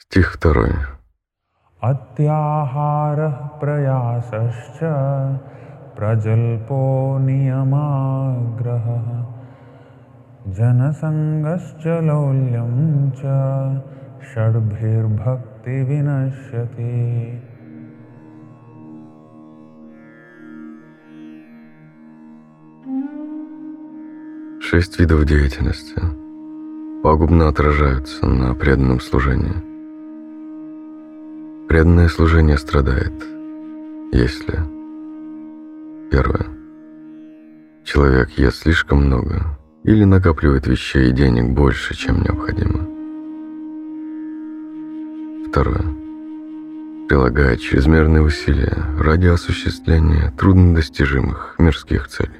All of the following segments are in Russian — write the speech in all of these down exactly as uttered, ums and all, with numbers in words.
Стих второй. Атьяхарах праясасча праджальпо нiyamаграха джанасангасча лолям ча шадбхир бхакти винашяти. Шесть видов деятельности пагубно отражаются на преданном служении. Преданное служение страдает, если: первое. Человек ест слишком много или накапливает вещей и денег больше, чем необходимо. Второе. Прилагает чрезмерные усилия ради осуществления труднодостижимых мирских целей.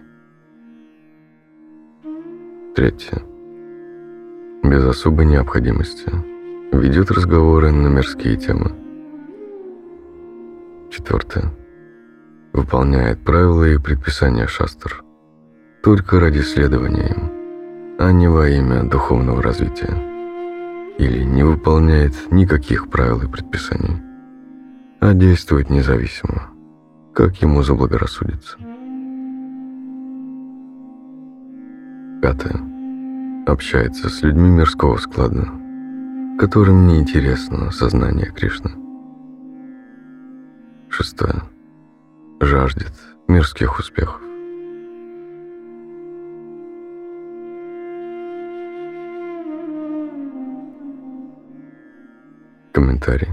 Третье. Без особой необходимости ведет разговоры на мирские темы. Четвертое. Выполняет правила и предписания шастр только ради следования им, а не во имя духовного развития. Или не выполняет никаких правил и предписаний, а действует независимо, как ему заблагорассудится. Пятое. Общается с людьми мирского склада, которым не интересно сознание Кришны. Шестое. Жаждет мирских успехов. Комментарий.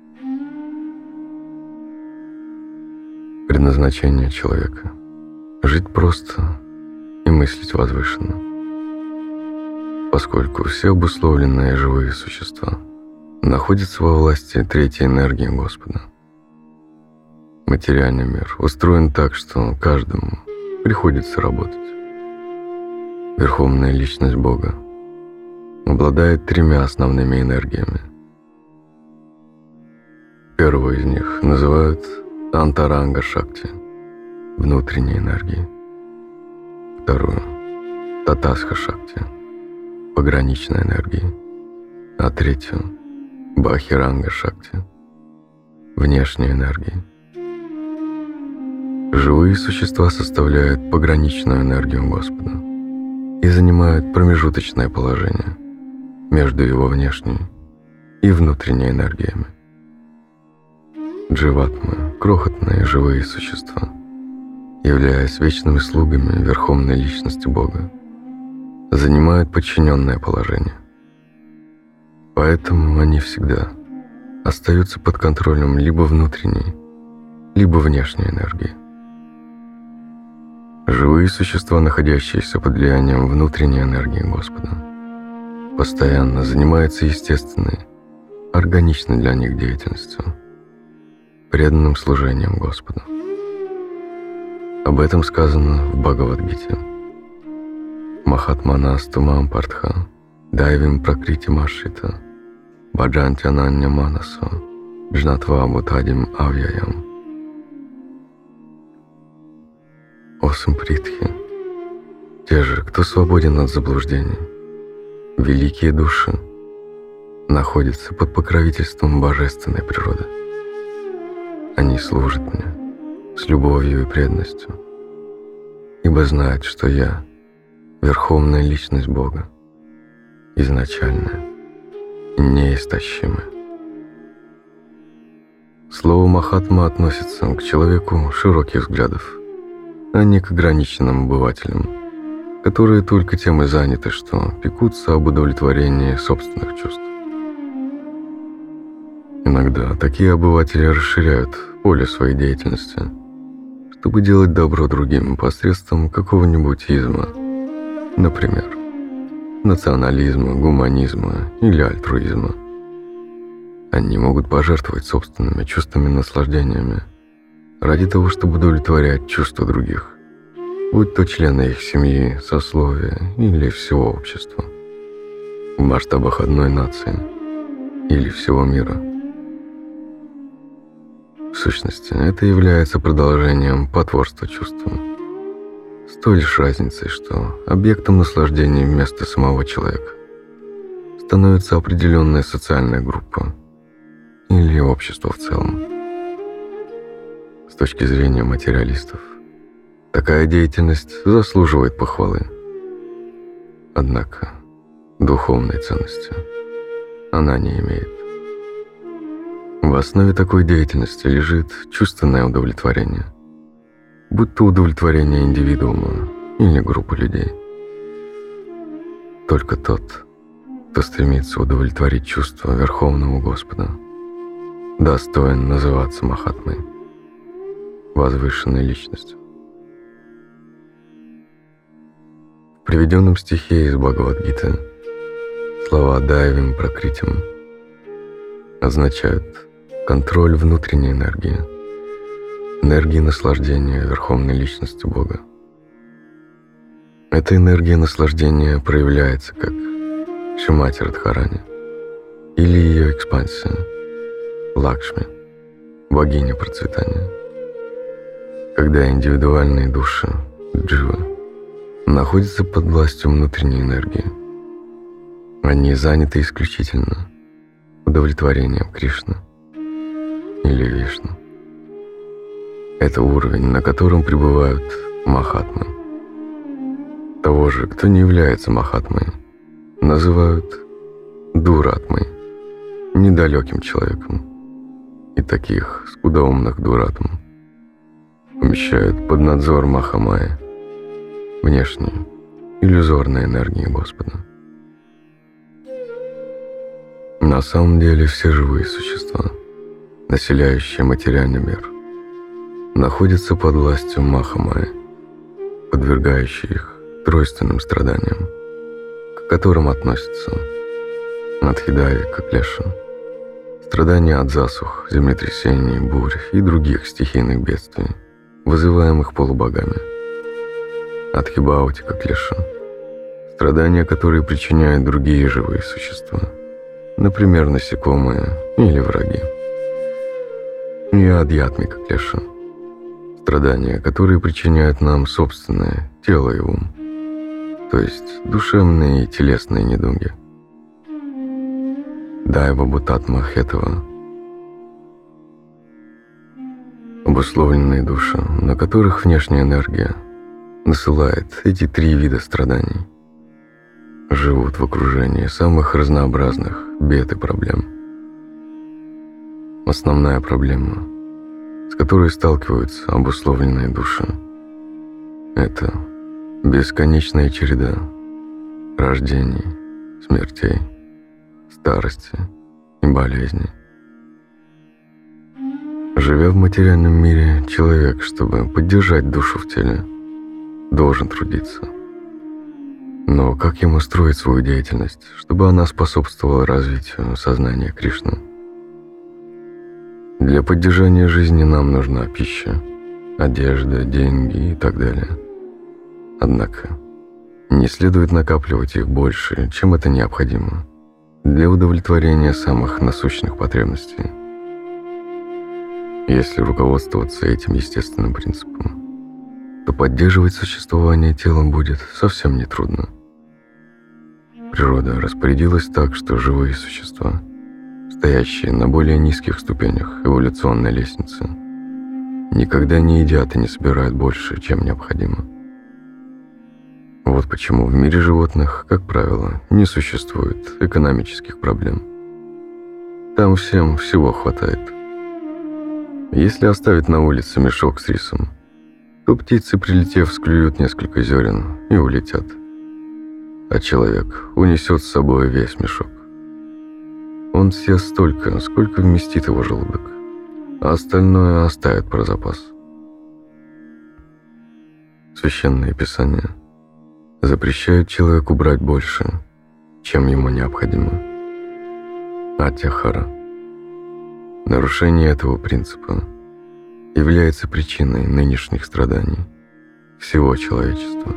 Предназначение человека – жить просто и мыслить возвышенно, поскольку все обусловленные живые существа находятся во власти третьей энергии Господа. Материальный мир устроен так, что каждому приходится работать. Верховная личность Бога обладает тремя основными энергиями. Первую из них называют Антаранга-шакти – внутренней энергией. Вторую – Татасха-шакти – пограничной энергией. А третью – Бахиранга-шакти – внешней энергией. Живые существа составляют пограничную энергию Господа и занимают промежуточное положение между его внешней и внутренней энергиями. Дживатмы – крохотные живые существа, являясь вечными слугами Верховной Личности Бога, занимают подчиненное положение. Поэтому они всегда остаются под контролем либо внутренней, либо внешней энергии. Живые существа, находящиеся под влиянием внутренней энергии Господа, постоянно занимаются естественной, органичной для них деятельностью, преданным служением Господу. Об этом сказано в Бхагавад-гите. Махатманасту мам партха, дайвим пракрити машита, баджанти ананья манасо, джнатва бутадим авьяям. О Сампритхи, те же, кто свободен от заблуждений, великие души, находятся под покровительством божественной природы. Они служат мне с любовью и преданностью, ибо знают, что я — Верховная Личность Бога, изначальная и неистощимая. Слово «махатма» относится к человеку широких взглядов, а не к ограниченным обывателям, которые только тем и заняты, что пекутся об удовлетворении собственных чувств. Иногда такие обыватели расширяют поле своей деятельности, чтобы делать добро другим посредством какого-нибудь изма, например, национализма, гуманизма или альтруизма. Они могут пожертвовать собственными чувствами и наслаждениями ради того, чтобы удовлетворять чувства других, будь то члены их семьи, сословия или всего общества, в масштабах одной нации или всего мира. В сущности, это является продолжением потворства чувствам, с той лишь разницей, что объектом наслаждения вместо самого человека становится определенная социальная группа или общества в целом. С точки зрения материалистов, такая деятельность заслуживает похвалы. Однако духовной ценности она не имеет. В основе такой деятельности лежит чувственное удовлетворение, будь то удовлетворение индивидуума или группы людей. Только тот, кто стремится удовлетворить чувства Верховного Господа, достоин называться Махатмой, возвышенной личностью. В приведенном стихе из Бхагавад-гиты слова «дайвим пракритим» означают контроль внутренней энергии, энергии наслаждения Верховной Личности Бога. Эта энергия наслаждения проявляется как Шримати Радхарани или ее экспансия Лакшми, богиня процветания. Когда индивидуальные души дживы находятся под властью внутренней энергии, они заняты исключительно удовлетворением Кришны или Вишну. Это уровень, на котором пребывают Махатмы. Того же, кто не является Махатмой, называют Дуратмой, недалеким человеком. И таких скудоумных Дуратм помещают под надзор Махамайи, внешней, иллюзорной энергии Господа. На самом деле все живые существа, населяющие материальный мир, находятся под властью Махамайи, подвергающей их тройственным страданиям, к которым относятся Надхидави, Клеша, страдания от засух, землетрясений, бурь и других стихийных бедствий, вызываемых полубогами, Адхибаути, Клеша, страдания, которые причиняют другие живые существа, например, насекомые или враги, и Адьятмика Клеша, страдания, которые причиняют нам собственное тело и ум, то есть душевные и телесные недуги. Дайва Бхутатма Хетава, обусловленные души, на которых внешняя энергия насылает эти три вида страданий, живут в окружении самых разнообразных бед и проблем. Основная проблема, с которой сталкиваются обусловленные души, это бесконечная череда рождений, смертей, старости и болезней. Живя в материальном мире, человек, чтобы поддержать душу в теле, должен трудиться. Но как ему строить свою деятельность, чтобы она способствовала развитию сознания Кришны? Для поддержания жизни нам нужна пища, одежда, деньги и так далее. Однако не следует накапливать их больше, чем это необходимо для удовлетворения самых насущных потребностей. Если руководствоваться этим естественным принципом, то поддерживать существование тела будет совсем нетрудно. Природа распорядилась так, что живые существа, стоящие на более низких ступенях эволюционной лестницы, никогда не едят и не собирают больше, чем необходимо. Вот почему в мире животных, как правило, не существует экономических проблем. Там всем всего хватает. Если оставить на улице мешок с рисом, то птицы, прилетев, склюют несколько зерен и улетят, а человек унесет с собой весь мешок. Он съест столько, сколько вместит его желудок, а остальное оставит про запас. Священное Писание запрещает человеку брать больше, чем ему необходимо. Атьяхара. Нарушение этого принципа является причиной нынешних страданий всего человечества.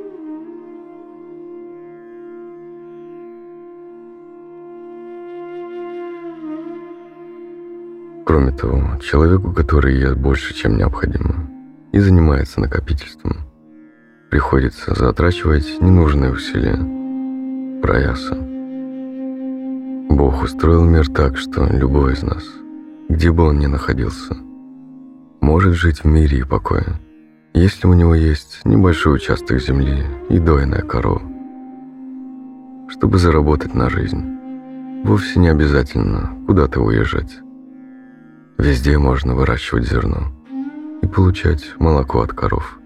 Кроме того, человеку, который ест больше, чем необходимо, и занимается накопительством, приходится затрачивать ненужные усилия, прояса. Бог устроил мир так, что любой из нас где бы он ни находился, может жить в мире и покое, если у него есть небольшой участок земли и дойная корова. Чтобы заработать на жизнь, вовсе не обязательно куда-то уезжать. Везде можно выращивать зерно и получать молоко от коров.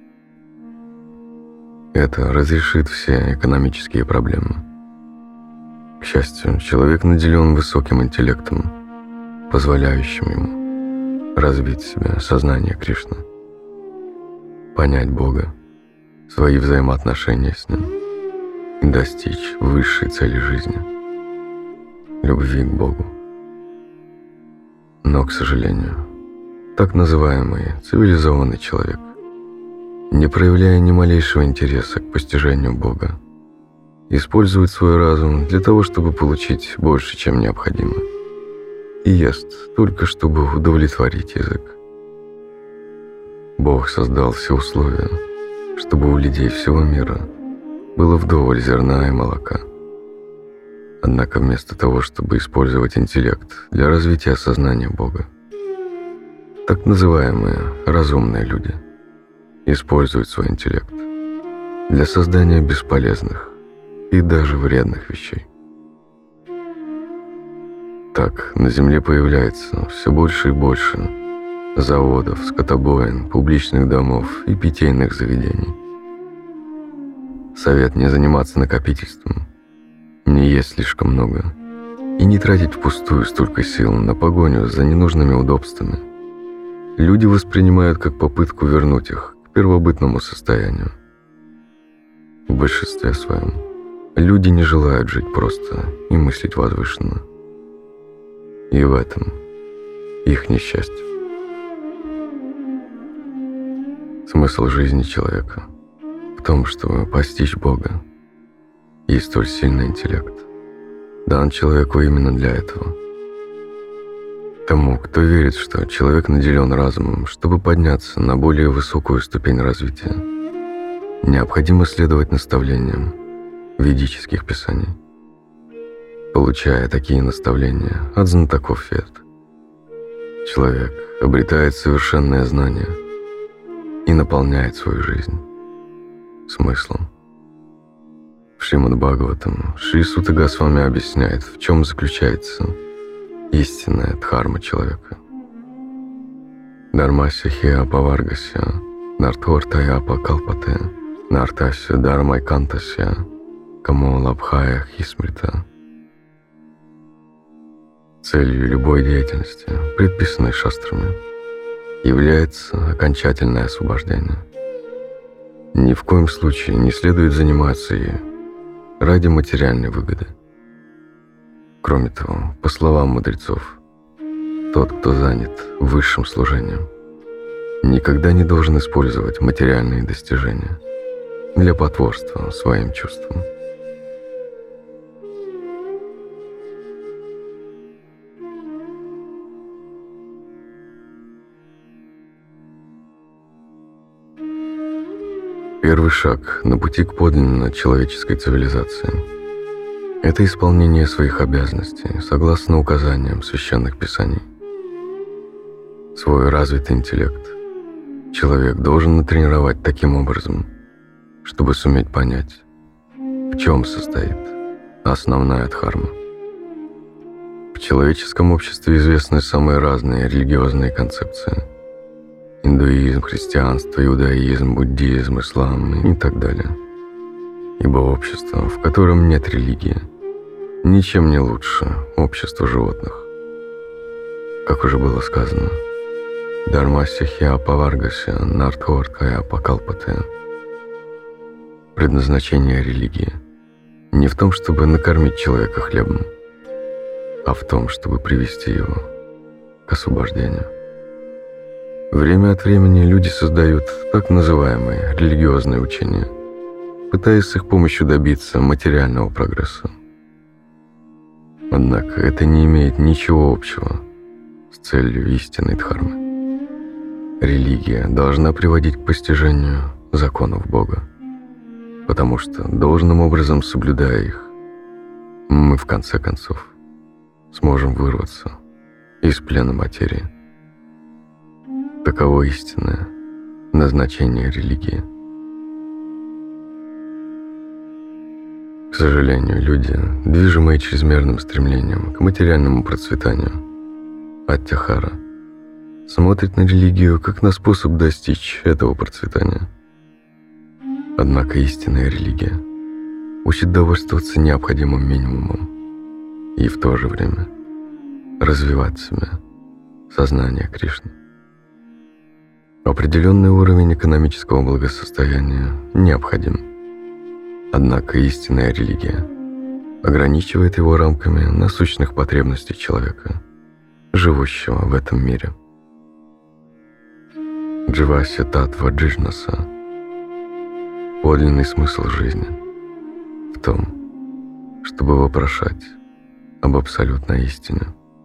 Это разрешит все экономические проблемы. К счастью, человек наделен высоким интеллектом, позволяющим ему развить в себе сознание Кришны, понять Бога, свои взаимоотношения с Ним и достичь высшей цели жизни – любви к Богу. Но, к сожалению, так называемый цивилизованный человек, не проявляя ни малейшего интереса к постижению Бога, использует свой разум для того, чтобы получить больше, чем необходимо, и ест только чтобы удовлетворить язык. Бог создал все условия, чтобы у людей всего мира было вдоволь зерна и молока. Однако вместо того, чтобы использовать интеллект для развития сознания Бога, так называемые разумные люди используют свой интеллект для создания бесполезных и даже вредных вещей. Так на Земле появляется все больше и больше заводов, скотобоин, публичных домов и питейных заведений. Совет не заниматься накопительством, не есть слишком много и не тратить впустую столько сил на погоню за ненужными удобствами. Люди воспринимают как попытку вернуть их к первобытному состоянию. В большинстве своем люди не желают жить просто и мыслить возвышенно. И в этом их несчастье. Смысл жизни человека в том, чтобы постичь Бога, и столь сильный интеллект дан человеку именно для этого. Тому, кто верит, что человек наделен разумом, чтобы подняться на более высокую ступень развития, необходимо следовать наставлениям ведических писаний. Получая такие наставления от знатоков вед, человек обретает совершенное знание и наполняет свою жизнь смыслом. В Шримад-Бхагаватам Шри Сута Госвами объясняет, в чем заключается истинная дхарма человека. Дharmasya хи апаваргасya, нартхортая апакалпате, нартасya дharмайкантасya, камо лабхая хисмрита. Целью любой деятельности, предписанной шастрами, является окончательное освобождение. Ни в коем случае не следует заниматься ею ради материальной выгоды. Кроме того, по словам мудрецов, тот, кто занят высшим служением, никогда не должен использовать материальные достижения для потворства своим чувствам. Первый шаг на пути к подлинно человеческой цивилизации – это исполнение своих обязанностей согласно указаниям священных писаний. Свой развитый интеллект человек должен натренировать таким образом, чтобы суметь понять, в чем состоит основная дхарма. В человеческом обществе известны самые разные религиозные концепции – индуизм, христианство, иудаизм, буддизм, ислам и так далее. Ибо общество, в котором нет религии, ничем не лучше общества животных. Как уже было сказано, Dharmasya хи апаваргасya, нартхортая апакалпате. Предназначение религии не в том, чтобы накормить человека хлебом, а в том, чтобы привести его к освобождению. Время от времени люди создают так называемые религиозные учения, пытаясь с их помощью добиться материального прогресса. Однако это не имеет ничего общего с целью истинной дхармы. Религия должна приводить к постижению законов Бога, потому что, должным образом соблюдая их, мы в конце концов сможем вырваться из плена материи. Таково истинное назначение религии. К сожалению, люди, движимые чрезмерным стремлением к материальному процветанию, аттяхара, смотрят на религию как на способ достичь этого процветания. Однако истинная религия учит довольствоваться необходимым минимумом и в то же время развивать в себе сознание Кришны. Определенный уровень экономического благосостояния необходим. Однако истинная религия ограничивает его рамками насущных потребностей человека, живущего в этом мире. Дживасья Татва Джиджнаса – подлинный смысл жизни в том, чтобы вопрошать об абсолютной истине.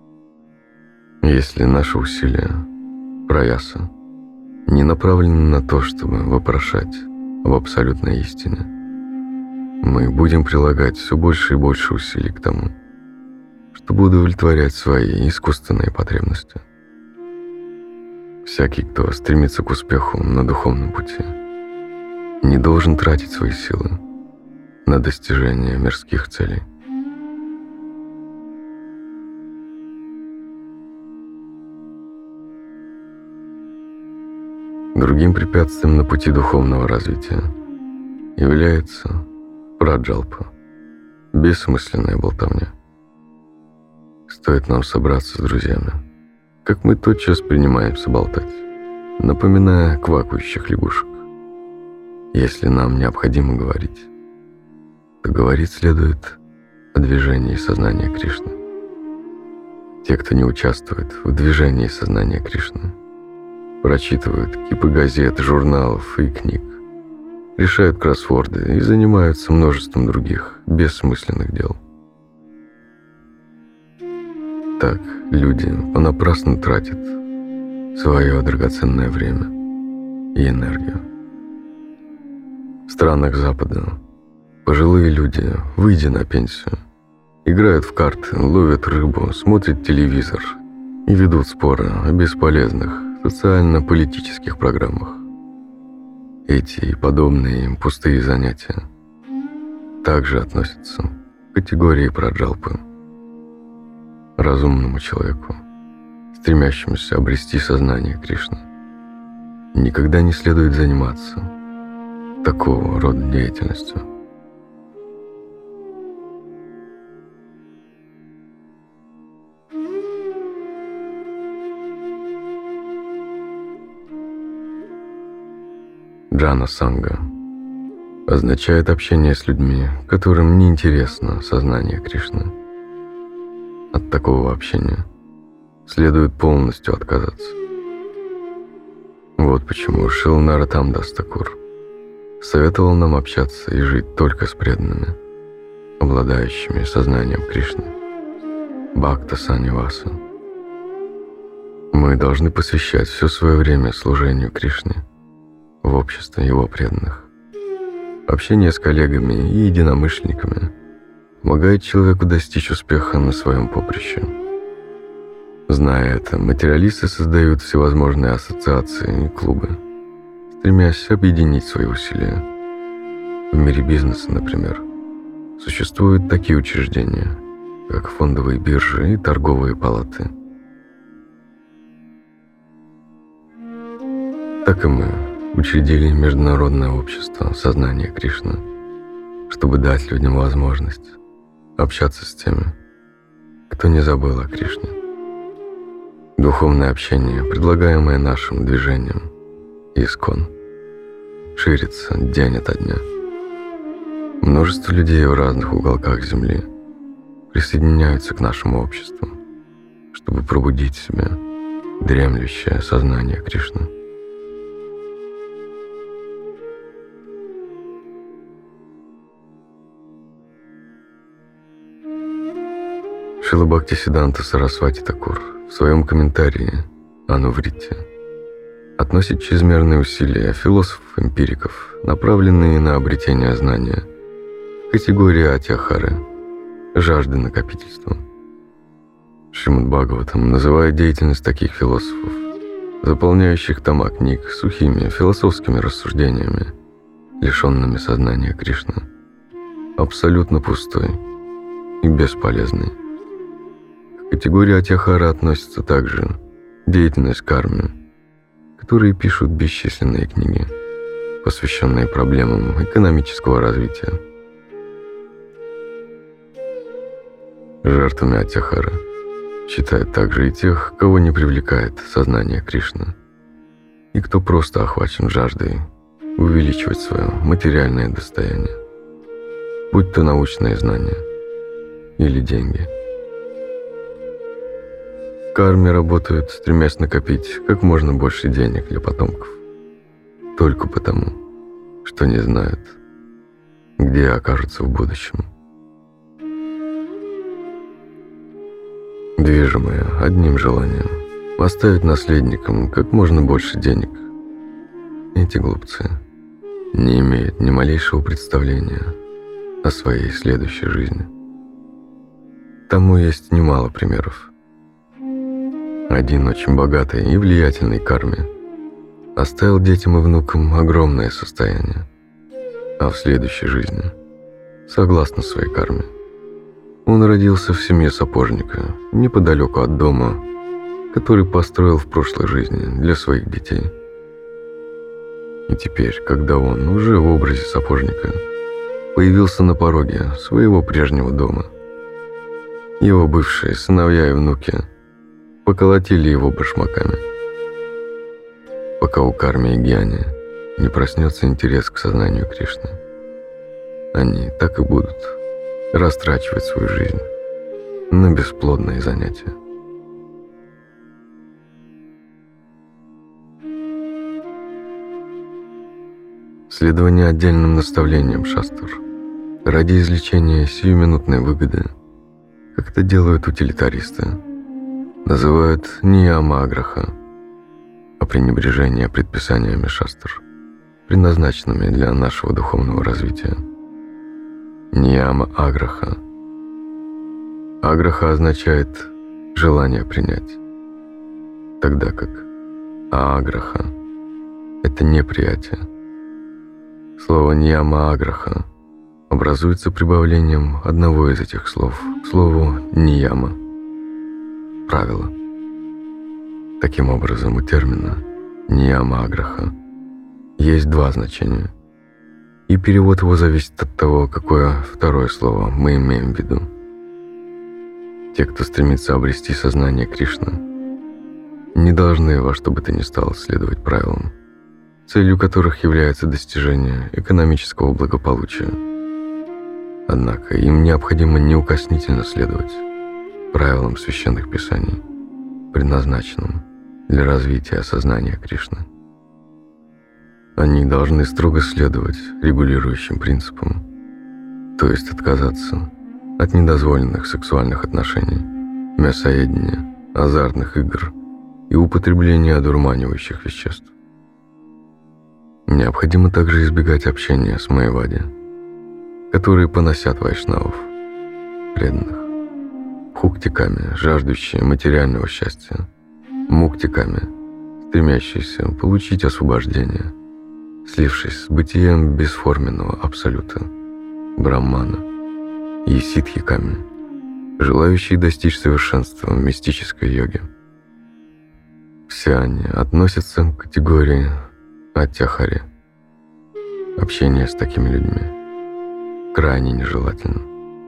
Если наши усилия, праяса, не направлены на то, чтобы вопрошать об абсолютной истине, мы будем прилагать все больше и больше усилий к тому, чтобы удовлетворять свои искусственные потребности. Всякий, кто стремится к успеху на духовном пути, не должен тратить свои силы на достижение мирских целей. Другим препятствием на пути духовного развития является праджалпа, бессмысленная болтовня. Стоит нам собраться с друзьями, как мы тотчас принимаемся болтать, напоминая квакающих лягушек. Если нам необходимо говорить, то говорить следует о движении сознания Кришны. Те, кто не участвует в движении сознания Кришны, прочитывают кипы газет, журналов и книг, решают кроссворды и занимаются множеством других бессмысленных дел. Так люди понапрасну тратят свое драгоценное время и энергию. В странах Запада пожилые люди, выйдя на пенсию, играют в карты, ловят рыбу, смотрят телевизор и ведут споры о бесполезных социально-политических программах. Эти и подобные им пустые занятия также относятся к категории праджалпы. Разумному человеку, стремящемуся обрести сознание Кришны, никогда не следует заниматься такого рода деятельностью. Джана Санга означает общение с людьми, которым неинтересно сознание Кришны. От такого общения следует полностью отказаться. Вот почему Шрила Нароттам Дас Такур советовал нам общаться и жить только с преданными, обладающими сознанием Кришны, Бхакта Санниваса. Мы должны посвящать все свое время служению Кришне в обществе его преданных. Общение с коллегами и единомышленниками помогает человеку достичь успеха на своем поприще. Зная это, материалисты создают всевозможные ассоциации и клубы, стремясь объединить свои усилия. В мире бизнеса, например, существуют такие учреждения, как фондовые биржи и торговые палаты. Так и мы учредили Международное общество сознания Кришны, чтобы дать людям возможность общаться с теми, кто не забыл о Кришне. Духовное общение, предлагаемое нашим движением ИСККОН, ширится день ото дня. Множество людей в разных уголках Земли присоединяются к нашему обществу, чтобы пробудить в себе дремлющее сознание Кришны. Шрила Бхактисиддханта Сарасвати Такур в своем комментарии «Анувритти» относит чрезмерные усилия философов-эмпириков, направленные на обретение знания, к категории атьяхары, жажды накопительства. Шримад Бхагаватам называет деятельность таких философов, заполняющих тома книг сухими философскими рассуждениями, лишенными сознания Кришны, абсолютно пустой и бесполезной. К категории Атьяхара относится также деятельность кармы, которые пишут бесчисленные книги, посвященные проблемам экономического развития. Жертвами Атьяхара считают также и тех, кого не привлекает сознание Кришны, и кто просто охвачен жаждой увеличивать свое материальное достояние, будь то научные знания или деньги. В карме работают, стремясь накопить как можно больше денег для потомков, только потому, что не знают, где окажутся в будущем. Движимые одним желанием оставить наследникам как можно больше денег, эти глупцы не имеют ни малейшего представления о своей следующей жизни. Тому есть немало примеров. Один очень богатый и влиятельный карме оставил детям и внукам огромное состояние, а в следующей жизни, согласно своей карме, он родился в семье сапожника неподалеку от дома, который построил в прошлой жизни для своих детей. И теперь, когда он уже в образе сапожника появился на пороге своего прежнего дома, его бывшие сыновья и внуки поколотили его башмаками, пока у карме и гьяни не проснется интерес к сознанию Кришны. Они так и будут растрачивать свою жизнь на бесплодные занятия. Следование отдельным наставлениям шастр ради извлечения сиюминутной выгоды, как это делают утилитаристы, называют нияма-аграха, а пренебрежение предписаниями шастр, предназначенными для нашего духовного развития. Нияма-аграха. Аграха означает желание принять, тогда как ааграха – это неприятие. Слово нияма-аграха образуется прибавлением одного из этих слов к слову нияма – правило. Таким образом, у термина нияма-аграха есть два значения, и перевод его зависит от того, какое второе слово мы имеем в виду. Те, кто стремится обрести сознание Кришны, не должны во что бы то ни стало следовать правилам, целью которых является достижение экономического благополучия. Однако им необходимо неукоснительно следовать правилам священных писаний, предназначенным для развития сознания Кришны. Они должны строго следовать регулирующим принципам, то есть отказаться от недозволенных сексуальных отношений, мясоедения, азартных игр и употребления одурманивающих веществ. Необходимо также избегать общения с майявади, которые поносят вайшнавов, преданных, бхуктиками, жаждущие материального счастья, муктиками, стремящиеся получить освобождение, слившись с бытием бесформенного абсолюта, брахмана, и ситхиками, желающие достичь совершенства в мистической йоге. Все они относятся к категории Атьяхари. Общение с такими людьми крайне нежелательно.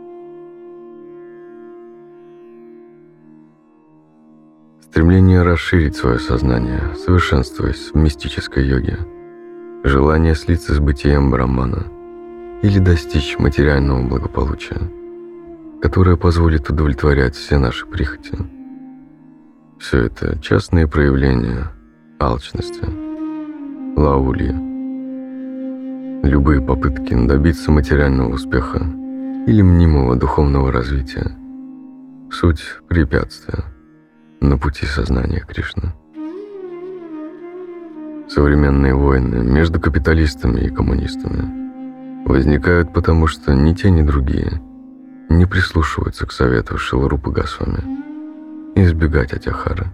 Стремление расширить свое сознание, совершенствуясь в мистической йоге, желание слиться с бытием брахмана или достичь материального благополучия, которое позволит удовлетворять все наши прихоти. Все это частные проявления алчности, лаульи. Любые попытки добиться материального успеха или мнимого духовного развития – суть препятствия на пути сознания Кришны. Современные войны между капиталистами и коммунистами возникают потому, что ни те, ни другие не прислушиваются к совету Шилы Рупы Госвами и избегать атяхары.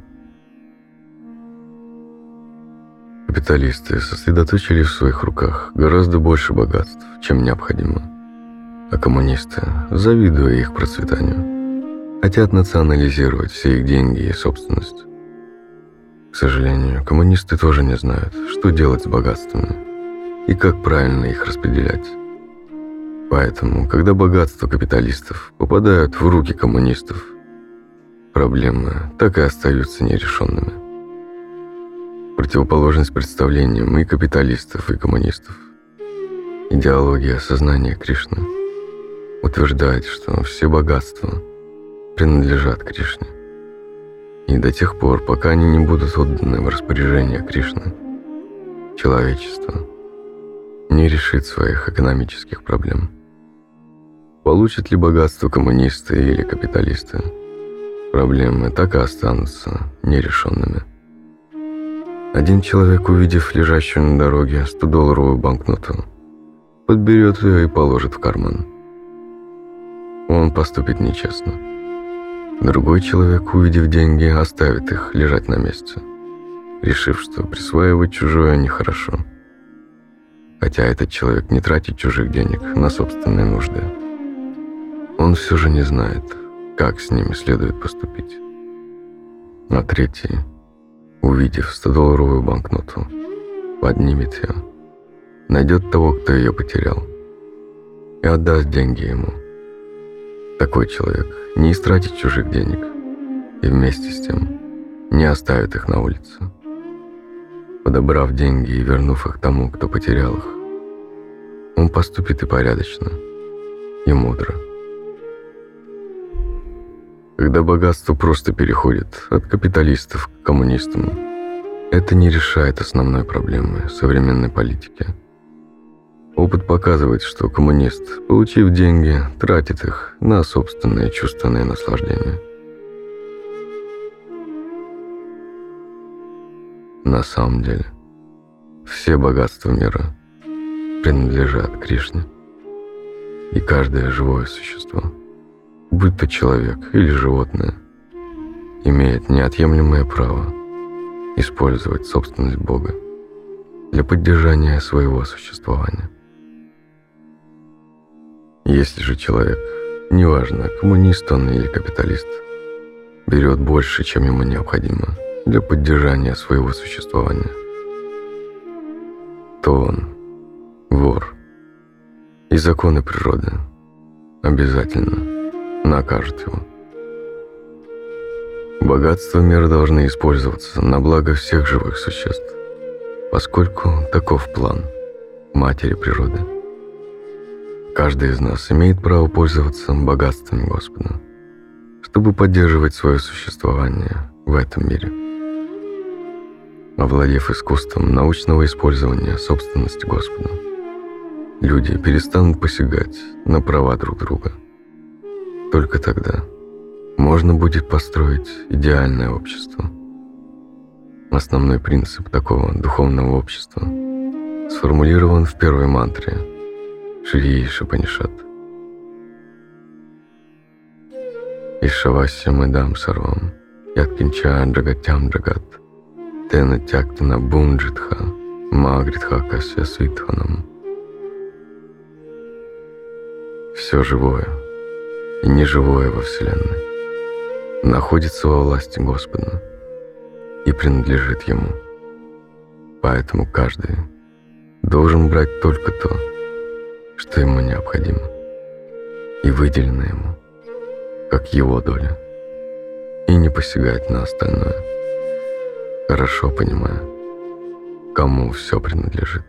Капиталисты сосредоточили в своих руках гораздо больше богатств, чем необходимо, а коммунисты, завидуя их процветанию, хотят национализировать все их деньги и собственность. К сожалению, коммунисты тоже не знают, что делать с богатствами и как правильно их распределять. Поэтому, когда богатства капиталистов попадают в руки коммунистов, проблемы так и остаются нерешенными. Противоположность представлениям и капиталистов, и коммунистов. Идеология сознания Кришны утверждает, что все богатства принадлежат Кришне. И до тех пор, пока они не будут отданы в распоряжение Кришны, человечество не решит своих экономических проблем. Получат ли богатство коммунисты или капиталисты, проблемы так и останутся нерешенными. Один человек, увидев лежащую на дороге сто-долларовую банкноту, подберет ее и положит в карман. Он поступит нечестно. Другой человек, увидев деньги, оставит их лежать на месте, решив, что присваивать чужое нехорошо. Хотя этот человек не тратит чужих денег на собственные нужды. Он все же не знает, как с ними следует поступить. А третий, увидев сто-долларовую банкноту, поднимет ее, найдет того, кто ее потерял, и отдаст деньги ему. Такой человек не истратит чужих денег и вместе с тем не оставит их на улице. Подобрав деньги и вернув их тому, кто потерял их, он поступит и порядочно, и мудро. Когда богатство просто переходит от капиталистов к коммунистам, это не решает основной проблемы современной политики. Опыт показывает, что коммунист, получив деньги, тратит их на собственные чувственные наслаждения. На самом деле, все богатства мира принадлежат Кришне, и каждое живое существо, будь то человек или животное, имеет неотъемлемое право использовать собственность Бога для поддержания своего существования. Если же человек, неважно, коммунист он или капиталист, берет больше, чем ему необходимо для поддержания своего существования, то он вор, и законы природы обязательно накажут его. Богатства мира должны использоваться на благо всех живых существ, поскольку таков план Матери природы. Каждый из нас имеет право пользоваться богатствами Господа, чтобы поддерживать свое существование в этом мире. Овладев искусством научного использования собственности Господа, люди перестанут посягать на права друг друга. Только тогда можно будет построить идеальное общество. Основной принцип такого духовного общества сформулирован в первой мантре Шри Ишапанишат. Ишавасьям идам сарвам, яткинча джагатям джагат, тена тяктана бунджитха, магритха кася свитханам. Все живое и неживое во Вселенной находится во власти Господа и принадлежит Ему. Поэтому каждый должен брать только то, что ему необходимо, и выделено ему, как его доля, и не посягать на остальное, хорошо понимая, кому все принадлежит.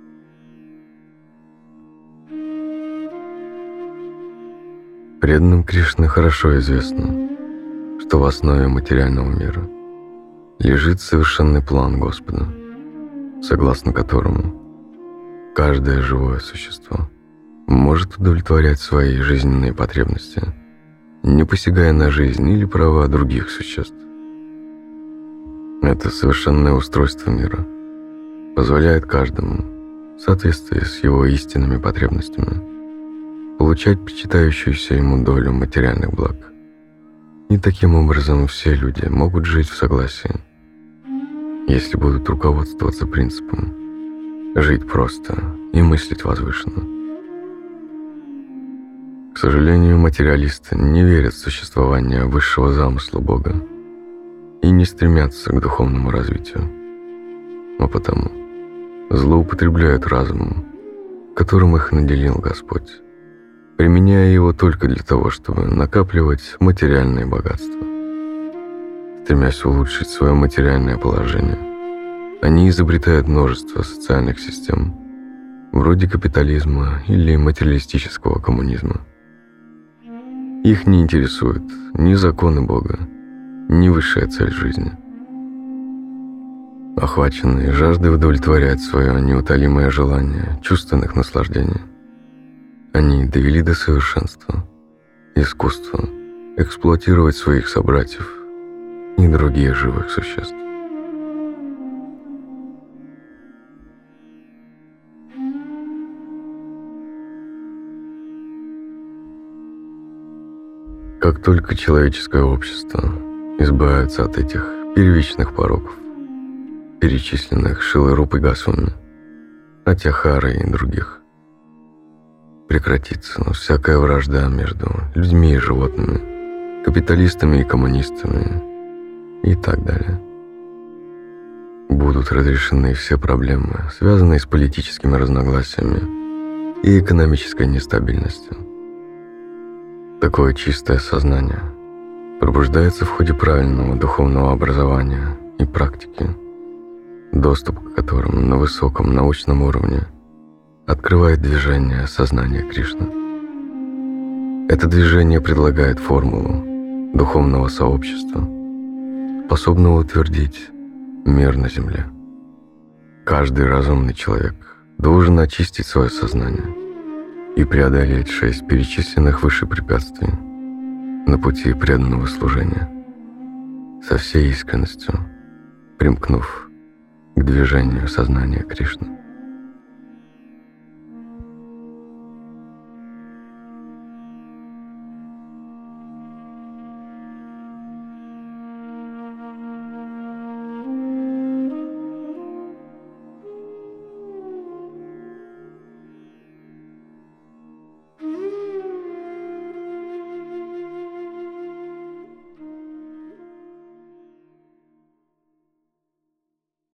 Преданным Кришны хорошо известно, что в основе материального мира лежит совершенный план Господа, согласно которому каждое живое существо может удовлетворять свои жизненные потребности, не посягая на жизнь или права других существ. Это совершенное устройство мира позволяет каждому, в соответствии с его истинными потребностями, получать причитающуюся ему долю материальных благ И таким образом все люди могут жить в согласии, если будут руководствоваться принципом жить просто и мыслить возвышенно. К сожалению, материалисты не верят в существование высшего замысла Бога и не стремятся к духовному развитию, а потому злоупотребляют разумом, которым их наделил Господь, применяя его только для того, чтобы накапливать материальные богатства. Стремясь улучшить свое материальное положение, они изобретают множество социальных систем, вроде капитализма или материалистического коммунизма. Их не интересуют ни законы Бога, ни высшая цель жизни. Охваченные жаждой удовлетворять свое неутолимое желание чувственных наслаждений, они довели до совершенства искусство эксплуатировать своих собратьев и других живых существ. Как только человеческое общество избавится от этих первичных пороков, перечисленных Шиларупой Госвами, Атьяхарой и других, прекратится всякая вражда между людьми и животными, капиталистами и коммунистами и так далее. Будут разрешены все проблемы, связанные с политическими разногласиями и экономической нестабильностью. Такое чистое сознание пробуждается в ходе правильного духовного образования и практики, доступ к которым на высоком научном уровне открывает движение сознания Кришны. Это движение предлагает формулу духовного сообщества, способного утвердить мир на земле. Каждый разумный человек должен очистить свое сознание и преодолеть шесть перечисленных выше препятствий на пути преданного служения, со всей искренностью примкнув к движению сознания Кришны.